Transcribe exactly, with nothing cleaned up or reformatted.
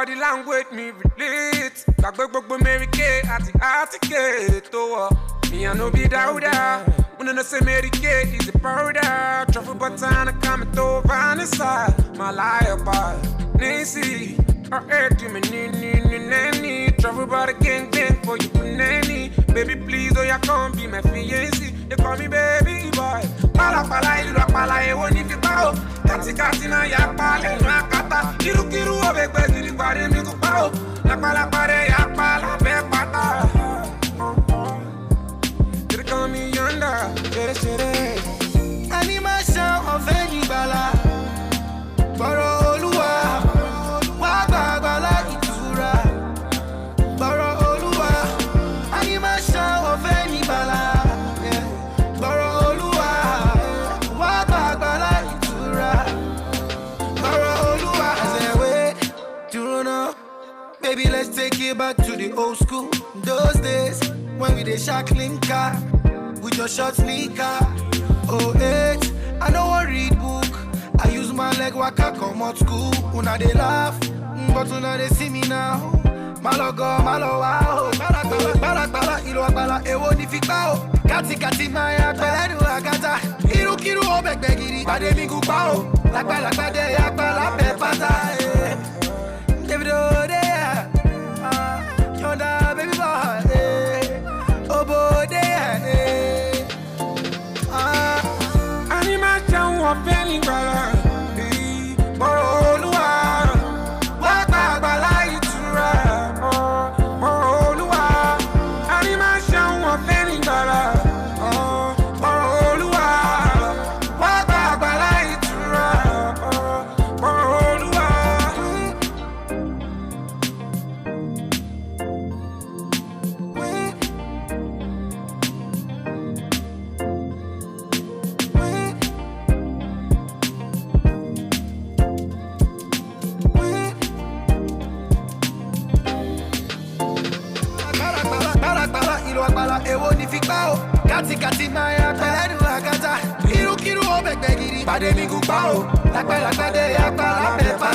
body language me relate. Gbàgbé gbogbo Mary Kay àti Atike tó wọ̀. Me no be Dauda. When I say Mary Kay is a powder. Truffle butter and a comment to Vanessa. My liar bar. Nancy. Her head to me ni ni ni nanny. Truffle butter gang gang for you nanny. Baby please oh ya come be my fiancé. They call me baby boy. Pala pala ilu pala e woni fi pa o. Kati kati na ya pala na kata. Kiru kiru o be gbe ni pare mi ko pa o. La pala pare ya pala be pata. Call me yonder, chere chere. Animation of any bala. Boro Oluwa, wa gbàgbàlà ìtura. Boro Oluwa, animation of any bala. Boro Oluwa, wa gbàgbàlà ìtura. Boro Oluwa, as I wait to run up. Baby, let's take it back to the old school. Those days when we did shackling car. With your short sneaker, oh eight. I don't want read book. I use my leg waka come out school. Una they laugh, but una they see me now. Malogo, malo wow. Bala bala bala bala, ilo bala ewo ni fikao. Kati kati maya, bala du agata. Kiru kiru obek begiri, bade mi gupao. Lakba lakba de yakba la pepata. Davido de ya, yonda baby boy. Obo de ya. Animation wa fẹ́ni gbàlà. Boro Oluwa, wá gbàgbàlà ìtura. Boro Oluwa, animation wa fẹ́ni gbàlà. Boro Oluwa, wá gbàgbàlà ìtura. Boro Oluwa. Ewo ni fikao, kati kati maya, peledu agata. Kiru kiru obek begiri, bade mi gupao. Lakba lakba de yakba la pepa.